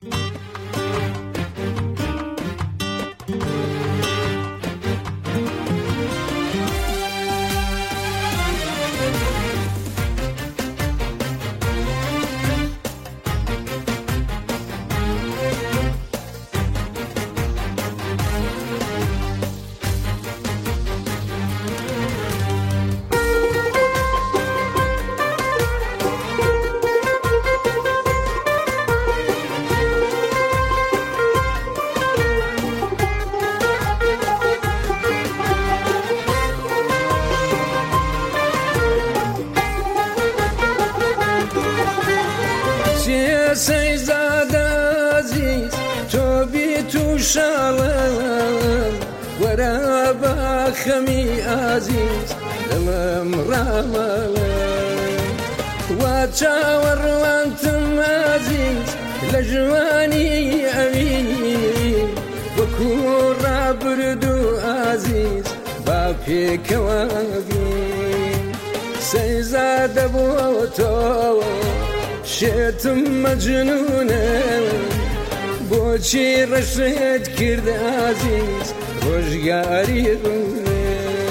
سەیزادە عەزیز تۆ بیت و شاڵم وەرە بە خەمی ئازیز دڵم ڕامەڵم وا چاوەڕوانتم ئازیز لە ژوانی ئەوی وەکو ڕابرد و ئازیز با پێکەوە بین سەیزادە بۆ تۆ شێتم مەجنونە بۆچی ڕەشت کرد ئازیز ڕۆژگاری ڕوونێ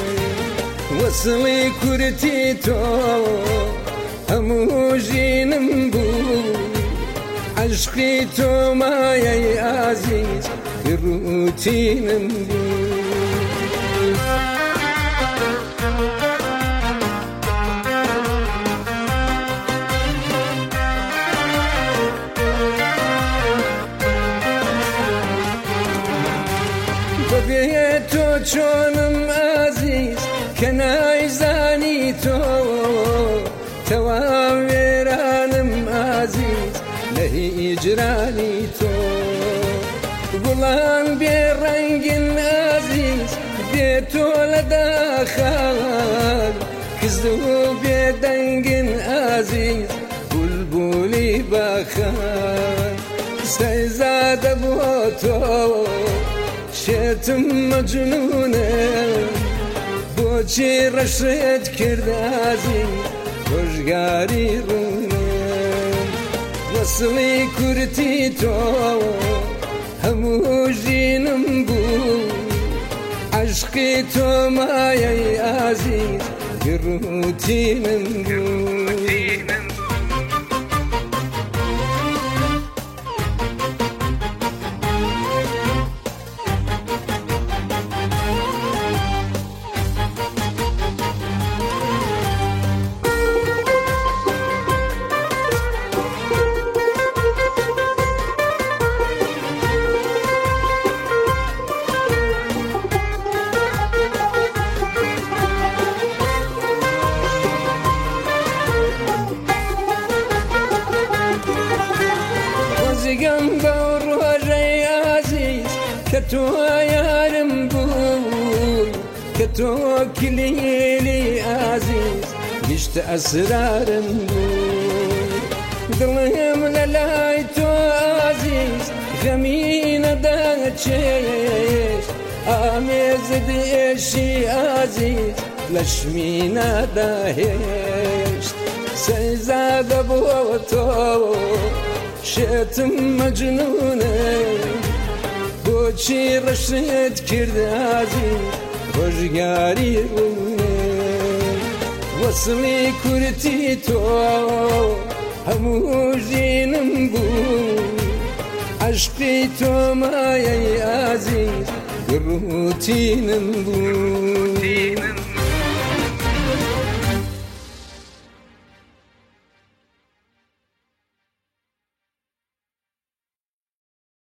وەسڵی کورتی تۆ هەموو ژینم بوو عەشقی تۆ مایەی ئازیز ڕوتینم بوو بەبێ تۆ چۆنم ئازیز کە نایزانی تۆ تەواو وێرانم ئازیز لە هیجرانی تۆ گوڵان بێڕەنگن ئازیز بێ تۆ لە داخان کز و بێدەنگن ئازیز بولبولی باخان سەیزادە بۆ تۆ شێتم مەجنونە بۆچی ڕەشت کرد ئازیز ڕۆژگاری ڕوونێ وەسڵی کورتی تۆ هەموو ژینم بوو عەشقی تۆ مایەی ئازیز ڕوتینم بوو وەزیگەم بەو ڕۆژەی ئازیز کە تۆ یارم بووی کە تۆ کلیلی ئازیز گشتە ئەسرارم بووی دڵم لە لای تۆ ئازیز غەمی نەداچێت ئامێزت ئێشی ئازیز لەشمی ناداهێشت سەیزادە بۆ تۆ شێتم مەجنونە بۆچی ڕەشت کرد ئازیز ڕۆژگاری ڕوونێ وەسڵی کورتی تۆ هەموو ژینم بوو عەشقی تۆ مایەی ئازیز ڕوتینم بوو